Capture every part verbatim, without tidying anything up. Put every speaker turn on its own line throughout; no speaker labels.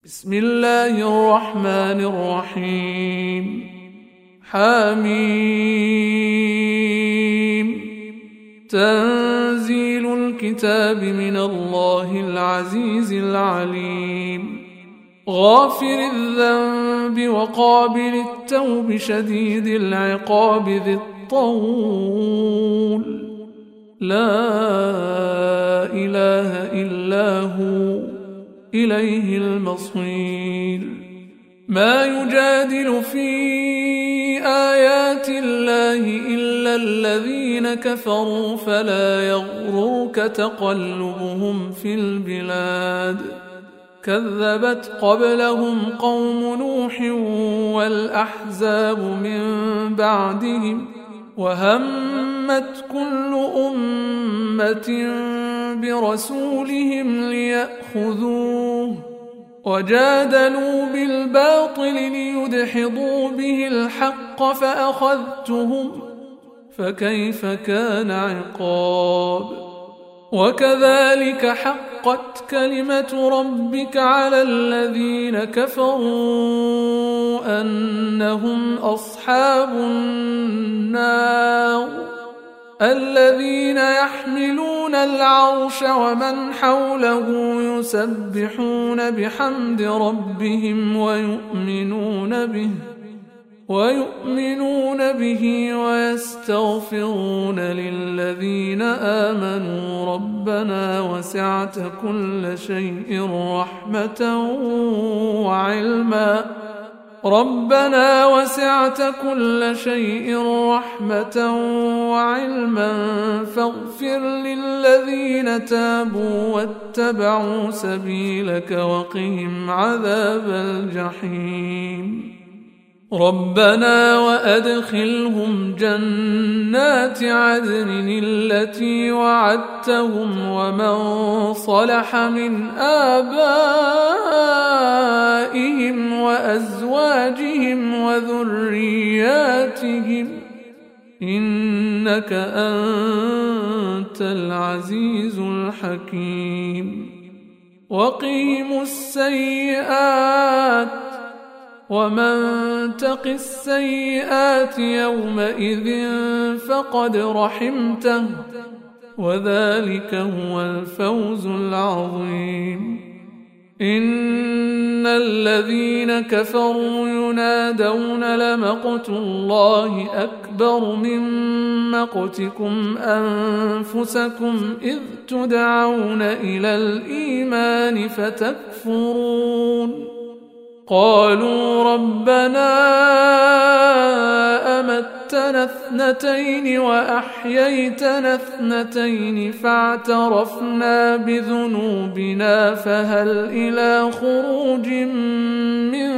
بسم الله الرحمن الرحيم. حميم. تنزيل الكتاب من الله العزيز العليم. غافر الذنب وقابل التوب شديد العقاب ذي الطول. لا إله إلا هو إليه المصير. ما يجادل في آيات الله إلا الذين كفروا فلا يغررك تقلبهم في البلاد. كذبت قبلهم قوم نوح والأحزاب من بعدهم وهمت كل أمة برسولهم ليأخذوه وجادلوا بالباطل ليدحضوا به الحق فأخذتهم فكيف كان عقاب. وكذلك حقت كلمة ربك على الذين كفروا أنهم أصحاب النار الذين يحملون العرش ومن حوله يسبحون بحمد ربهم ويؤمنون به ويؤمنون به ويستغفرون للذين آمنوا ربنا وسعت كل شيء رحمة وعلما ربنا وسعت كل شيء رحمة وعلما فاغفر للذين تابوا واتبعوا سبيلك وقهم عذاب الجحيم. ربنا وأدخلهم جنات عدن التي وعدتهم ومن صلح من آبائهم وأزواجهم وذرياتهم إنك أنت العزيز الحكيم. وقهم السيئات ومن تق السيئات يومئذ فقد رحمته وذلك هو الفوز العظيم. إن الذين كفروا ينادون لمقت الله أكبر من مقتكم أنفسكم إذ تدعون إلى الإيمان فتكفرون. قالوا ربنا أمتنا اثنتين وأحييتنا اثنتين فاعترفنا بذنوبنا فهل إلى خروج من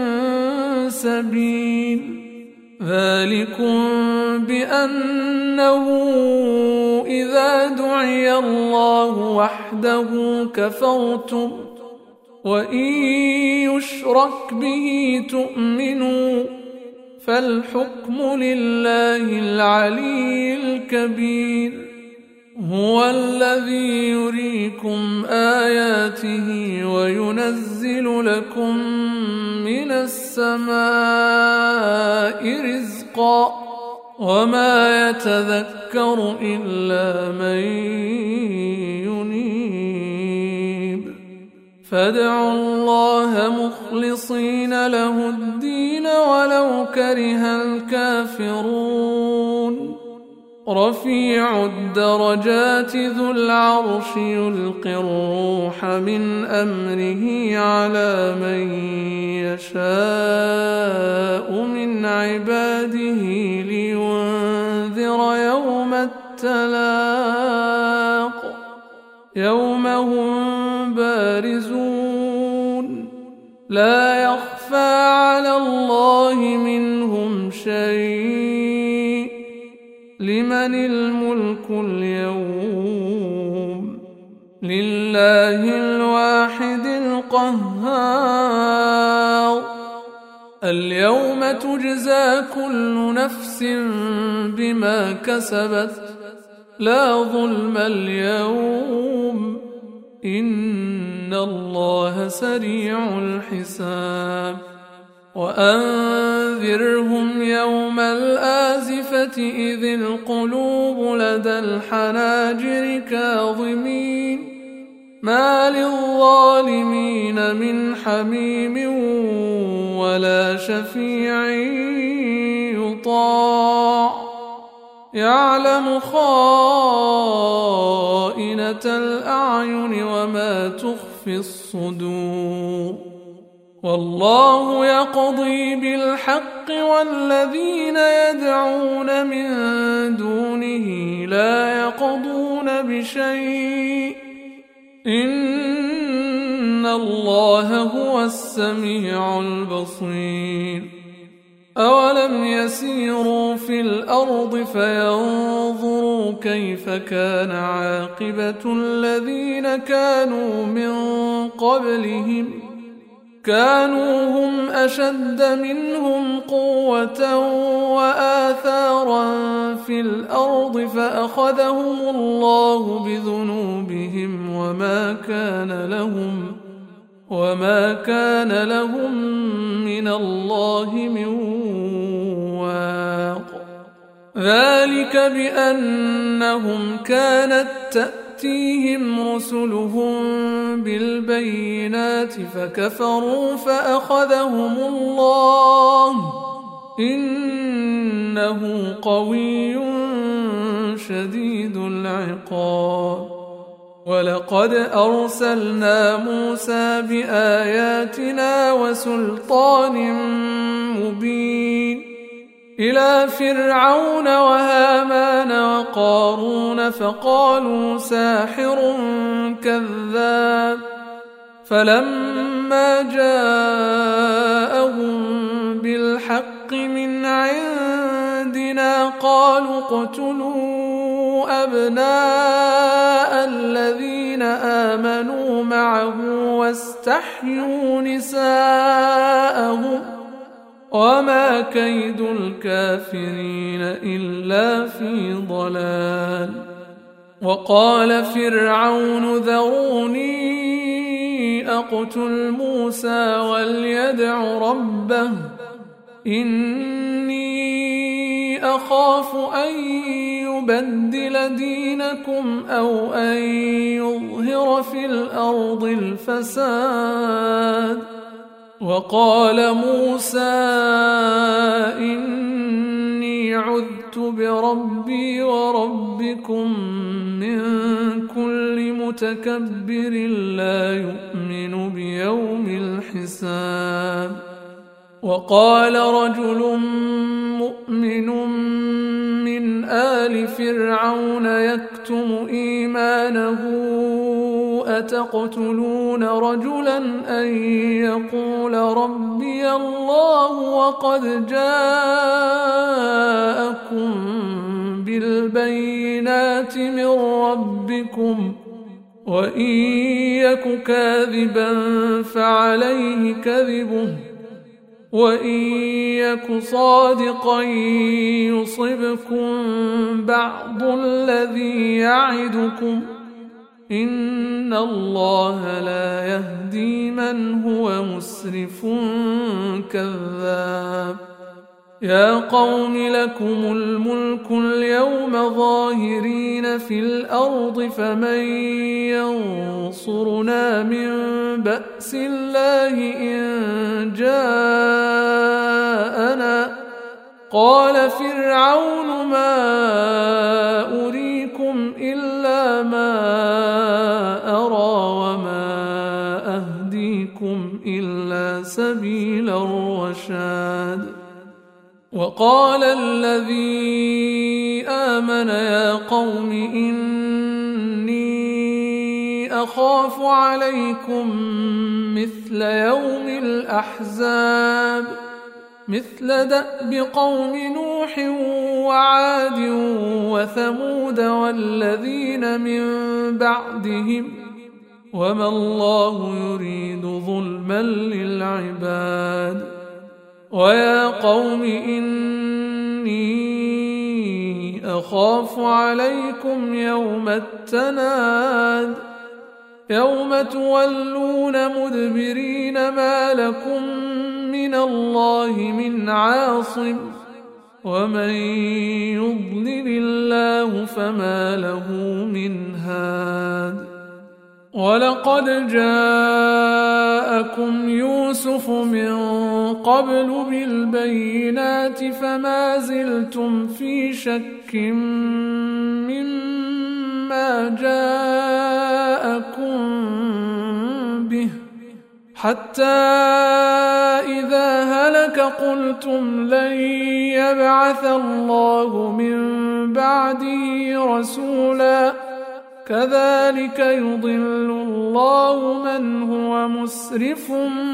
سبيل. ذلكم بأنه إذا دعي الله وحده كفرتم وإن يشرك به تؤمنوا فالحكم لله العلي الكبير. هو الذي يريكم آياته وينزل لكم من السماء رزقا وما يتذكر إلا من ينيب. فادعوا الله مخلصين له الدين ولو كره الكافرون. رفيع الدرجات ذو العرش يلقي الروح من أمره على من يشاء من عباده لينذر يوم التلاق يوم هم بارزون لا يخفى على الله منهم شيء. لمن الملك اليوم؟ لله الواحد القهار. اليوم تجزى كل نفس بما كسبت لا ظلم اليوم إن إن الله سريع الحساب وأنذرهم يوم الآزفة إذ القلوب لدى الحناجر كاظمين ما للظالمين من حميم ولا شفيع يطاع يعلم خائنة الأعين وما تخفي الصدور والله يقضي بالحق والذين يدعون من دونه لا يقضون بشيء إن الله هو السميع البصير أولم يسيروا في الأرض فينظروا كيف كان عاقبة الذين كانوا من قبلهم كانوا هم أشد منهم قوة وآثارا في الأرض فأخذهم الله بذنوبهم وما كان لهم وما كان لهم من الله من واق ذلك بأنهم كانت تأتيهم رسلهم بالبينات فكفروا فأخذهم الله إنه قوي شديد العقاب ولقد أرسلنا موسى بآياتنا وسلطان مبين إلى فرعون وهامان وقارون فقالوا ساحر كذاب فلما جاءهم بالحق من عندنا قالوا اقتلوا أبناء الذين آمنوا معه واستحيوا نساءهم وما كيد الكافرين إلا في ضلال وقال فرعون ذروني أقتل موسى وليدع ربه إني أخاف أن يبدل دينكم أو أن يظهر في الأرض الفساد وقال موسى إني عذت بربي وربكم من كل متكبر لا يؤمن بيوم الحساب وقال رجل مؤمن من آل فرعون يكتم إيمانه أتقتلون رجلا أن يقول ربي الله وقد جاءكم بالبينات من ربكم وإن يك كاذبا فعليه كذبه وإن يك صادقا يصبكم بعض الذي يعدكم إن الله لا يهدي من هو مسرف كذاب يا قوم لكم الملك اليوم ظاهرين في الأرض فمن ينصرنا من بأس الله إن جاءنا قال فرعون ما أريكم إلا ما أرى وما أهديكم إلا سبيل الرشاد وقال الذي آمن يا قوم إني أخاف عليكم مثل يوم الأحزاب مثل دأب قوم نوح وعاد وثمود والذين من بعدهم وما الله يريد ظلما للعباد ويا قوم إني أخاف عليكم يوم التناد يوم تولون مدبرين ما لكم من الله من عاصم ومن يضلل الله فما له من هاد ولقد جاءكم يوسف من قبل بالبينات فما زلتم في شك مما جاءكم به حتى إذا هلك قلتم لن يبعث الله من بعده رسولا كذلك يضل الله من هو مسرف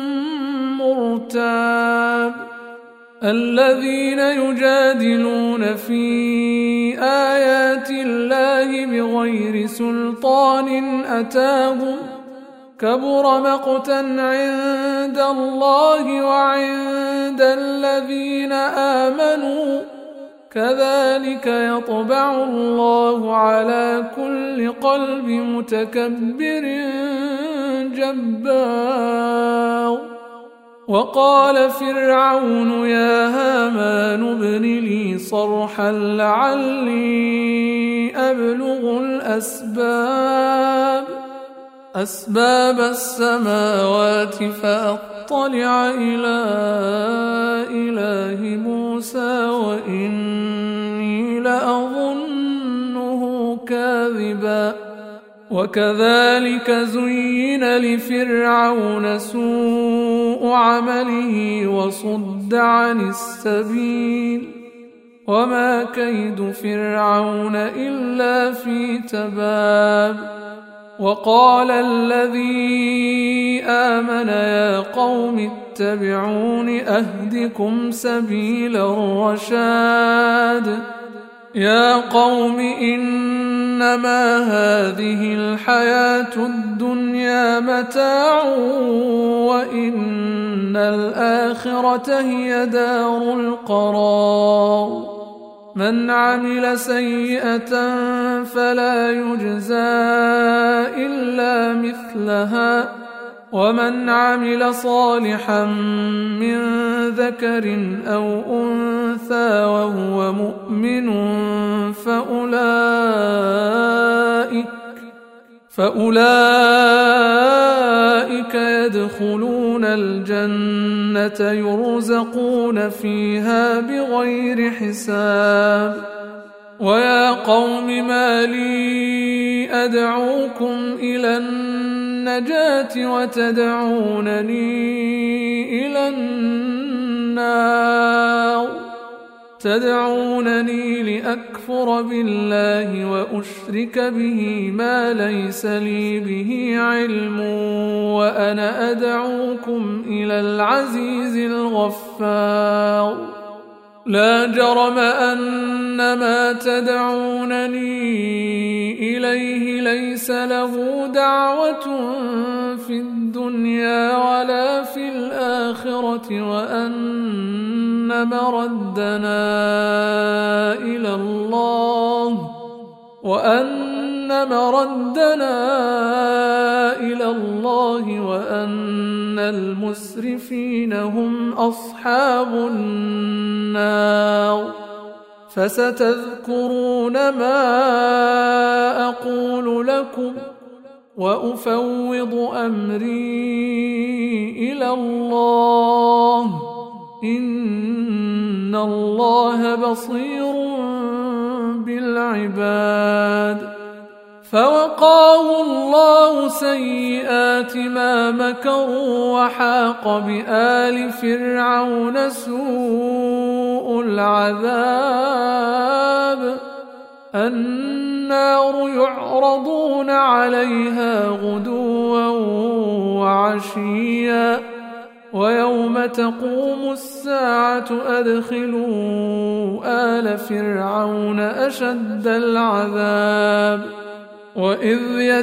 مرتاب الذين يجادلون في آيات الله بغير سلطان أتاهم كبر مقتا عند الله وعند الذين آمنوا كذلك يطبع الله على كل قلب متكبر جبار وقال فرعون يا هامان ابن لي صرحا لعلي أبلغ الأسباب أسباب السماوات فأطلع إلى إله موسى وإني لأظنه كاذبا وكذلك زين لفرعون سوء عمله وصد عن السبيل وما كيد فرعون إلا في تباب وقال الذي آمن يا قوم اتبعون أهدكم سبيل الرشاد يا قوم إنما هذه الحياة الدنيا متاع وإن الآخرة هي دار القرار من عمل سيئة فلا يجزى إلا مثلها ومن عمل صالحا من ذكر أو أنثى وهو مؤمن فأولئك فأولئك يدخلون الجنة يرزقون فيها بغير حساب ويا قوم ما لي أدعوكم إلى النجاة وتدعونني إلى النار تدعونني لأكفر بالله وأشرك به ما ليس لي به علم وأنا أدعوكم إلى العزيز الغفار لا جرم أن ما تدعونني إليه ليس له دعوة في الدنيا ولا في الآخرة وأن مردنا إلى الله وأن مردنا إلى الله وأن المسرفين هم أصحاب النار فستذكرون ما أقول لكم وأفوض أمري إلى الله إن الله بصير بالعباد فوقاه الله سيئات ما مكروا وحاق بآل فرعون سوء العذاب النار يعرضون عليها غدوا وعشيا ويوم تقوم الساعة أدخلوا آل فرعون أشد العذاب وإذ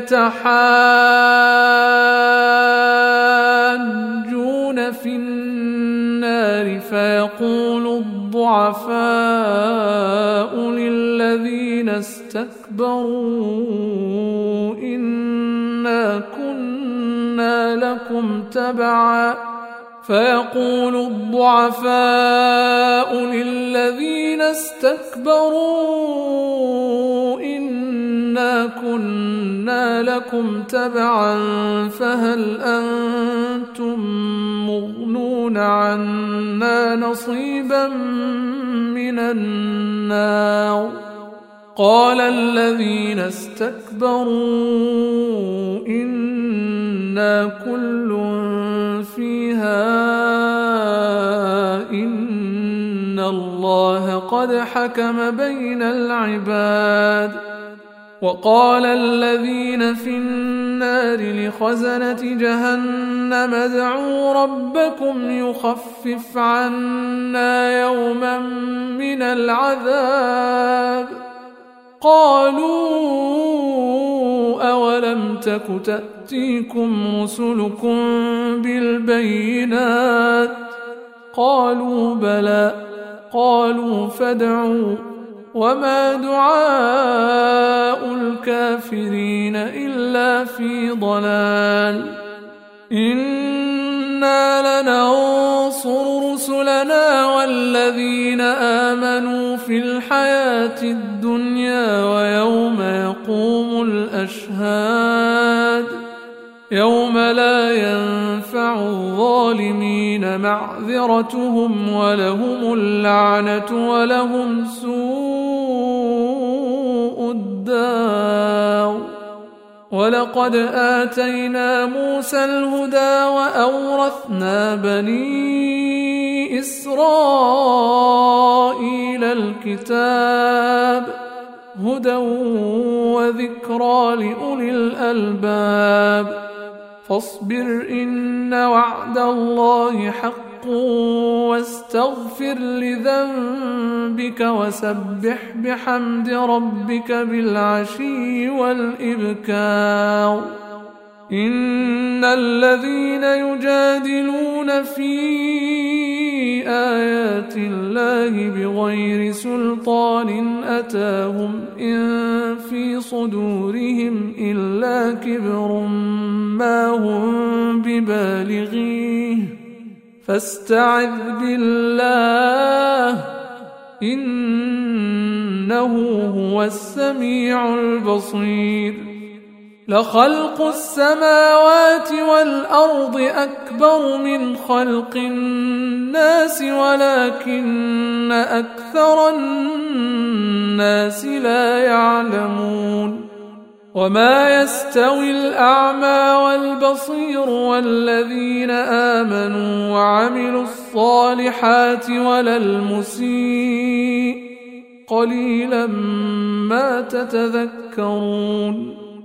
يتحاجون في النار فيقول الضعفاء للذين استكبروا إنا كنا لكم تبعا فيقول الضعفاء للذين استكبروا إنا كنا لكم تبعا فهل أنتم مغنون عنا نصيبا من النار قال الذين استكبروا إنا كل فيها إن الله قد حكم بين العباد وقال الذين في النار لخزنة جهنم ادعوا ربكم يخفف عنا يوما من العذاب قالوا أولم تك تأتيكم رسلكم بالبينات قالوا بلى قالوا فادعوا وما دعاء الكافرين إلا في ضلال إنا لننصر رسلنا والذين آمنوا في الحياة الدنيا ويوم يقوم الأشهاد يوم لا ينفع الظالمين معذرتهم ولهم اللعنة ولهم سوء الدار ولقد آتينا موسى الهدى وأورثنا بني إسرائيل الكتاب هدى وذكرى لأولي الألباب فاصبر إن وعد الله حق واستغفر لذنبك وسبح بحمد ربك بالعشي والإبكار إن الذين يجادلون في آيات الله بغير سلطان أتاهم إن في صدورهم إلا كبر ما هم ببالغيه فاستعذ بالله إنه هو السميع البصير لخلق السماوات والأرض أكبر من خلق الناس ولكن أكثر الناس لا يعلمون وما يستوي الأعمى والبصير والذين آمنوا وعملوا الصالحات ولا المسيء قليلا ما تتذكرون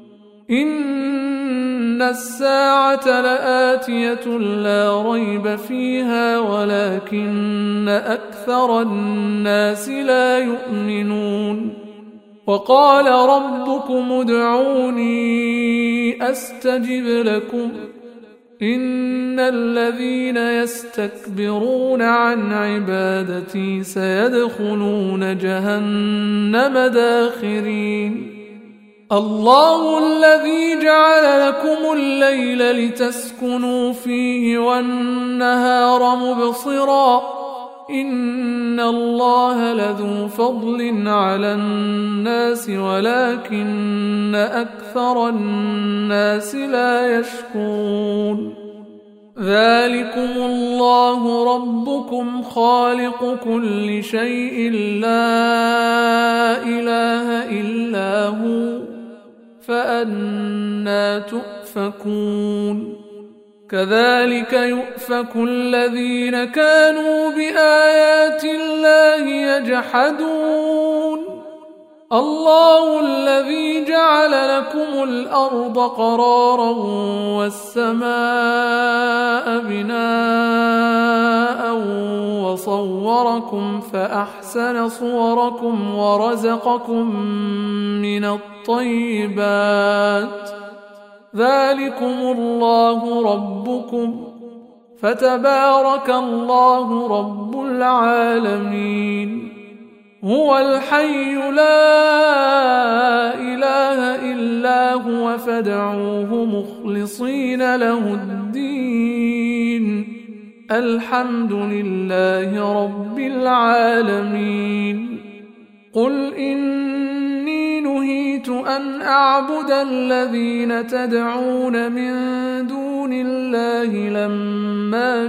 إن الساعة لآتية لا ريب فيها ولكن أكثر الناس لا يؤمنون وقال ربكم ادعوني أستجب لكم إن الذين يستكبرون عن عبادتي سيدخلون جهنم داخرين الله الذي جعل لكم الليل لتسكنوا فيه والنهار مبصرا إن الله لذو فضل على الناس ولكن أكثر الناس لا يشكرون ذلكم الله ربكم خالق كل شيء لا إله إلا هو فأنى تؤفكون كذلك يؤفك الذين كانوا بآيات الله يجحدون الله الذي جعل لكم الأرض قرارا والسماء بناء وصوركم فأحسن صوركم ورزقكم من الطيبات ذلكم الله ربكم فتبارك الله رب العالمين هو الحي لا إله إلا هو فادعوه مخلصين له الدين الحمد لله رب العالمين قل إني نهيت أن أعبد الذين تدعون من دون الله لما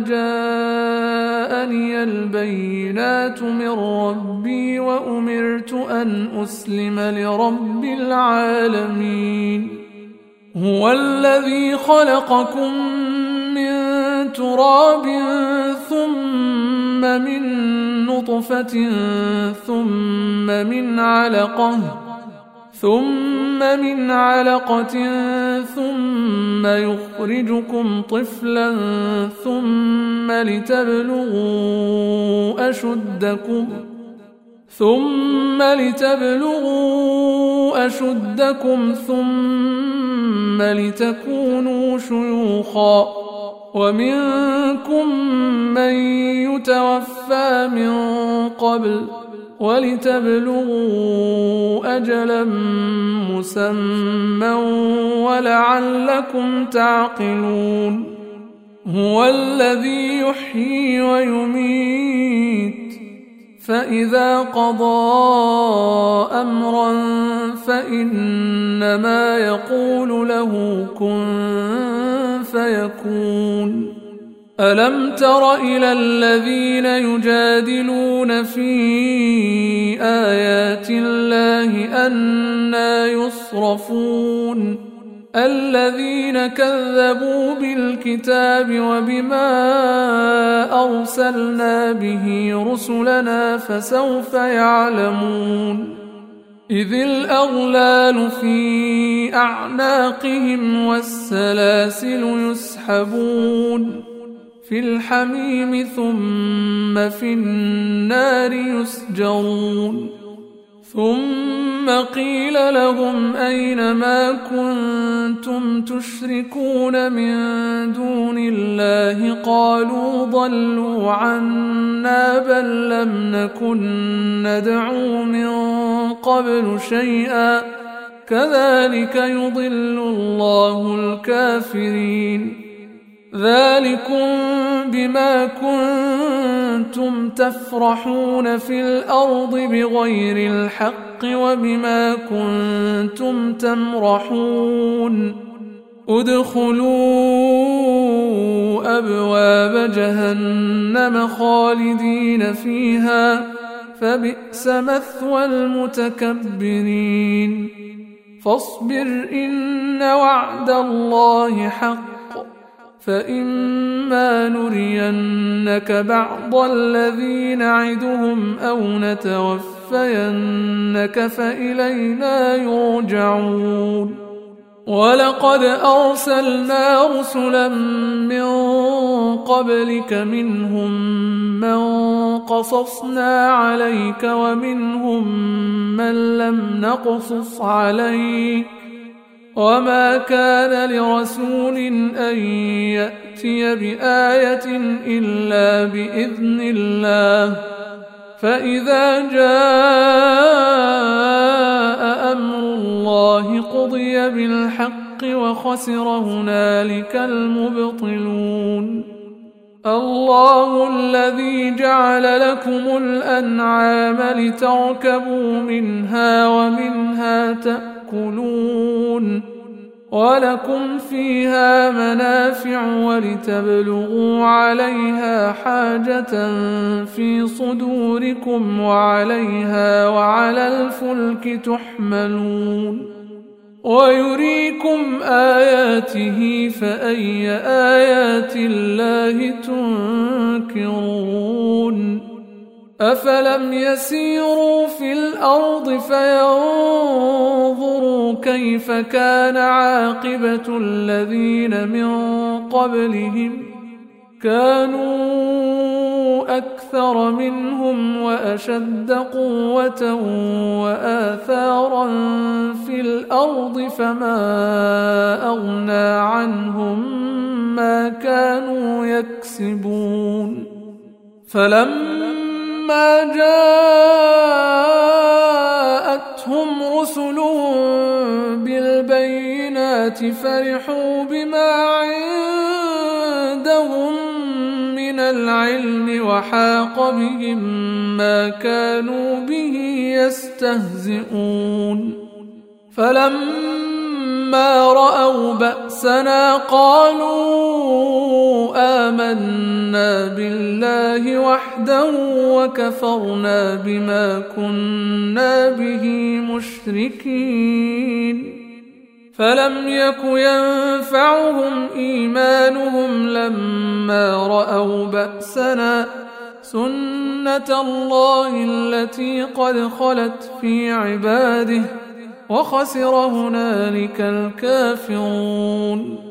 جاءني البينات من ربي وأمرت أن أسلم لرب العالمين هو الذي خلقكم من تراب ثم من نطفة ثم من علقة ثم من علقة ثم يخرجكم طفلا ثم لتبلغوا أشدكم ثم لتبلغوا أشدكم ثم لتكونوا شيوخا ومنكم من يتوفى من قبل ولتبلغوا أجلا مسمى ولعلكم تعقلون هو الذي يحيي ويميت فإذا قضى أمرا فإنما يقول له كن فيكون ألم تر إلى الذين يجادلون في آيات الله أنى يصرفون الذين كذبوا بالكتاب وبما أرسلنا به رسلنا فسوف يعلمون إذ الأغلال في أعناقهم والسلاسل يسحبون في الحميم ثم في النار يسجرون ثم قيل لهم أين ما كنتم تشركون من دون الله قالوا ضلوا عنا بل لم نكن ندعو من قبل شيئا كذلك يضل الله الكافرين ذلكم بما كنتم تفرحون في الأرض بغير الحق وبما كنتم تمرحون ادخلوا أبواب جهنم خالدين فيها فبئس مثوى المتكبرين فاصبر إن وعد الله حق فإما نرينك بعض الذي نعدهم أو نتوفينك فإلينا يرجعون ولقد أرسلنا رسلا من قبلك منهم من قصصنا عليك ومنهم من لم نقصص عليك وما كان لرسول أن يأتي بآية إلا بإذن الله فإذا جاء أمر الله قضي بالحق وخسر هنالك المبطلون الله الذي جعل لكم الأنعام لتركبوا منها ومنها تأكلون ولكم فيها منافع ولتبلغوا عليها حاجة في صدوركم وعليها وعلى الفلك تحملون ويريكم آياته فأي آيات الله تنكرون أفلم يسيروا في الأرض فينظروا كيف كان عاقبة الذين من قبلهم كانوا أكثر منهم وأشد قوة وآثارا في الأرض فما أغنى عنهم ما كانوا يكسبون فلما فلما جاءتهم رسلهم بالبينات فرحوا بما عندهم من العلم وحاق بهم ما كانوا به يستهزئون فلما رأوا بأسنا قالوا آمنا بالله وحده وكفرنا بما كنا به مشركين فلم يك ينفعهم إيمانهم لما رأوا بأسنا سنة الله التي قد خلت في عباده وخسر هنالك الكافرون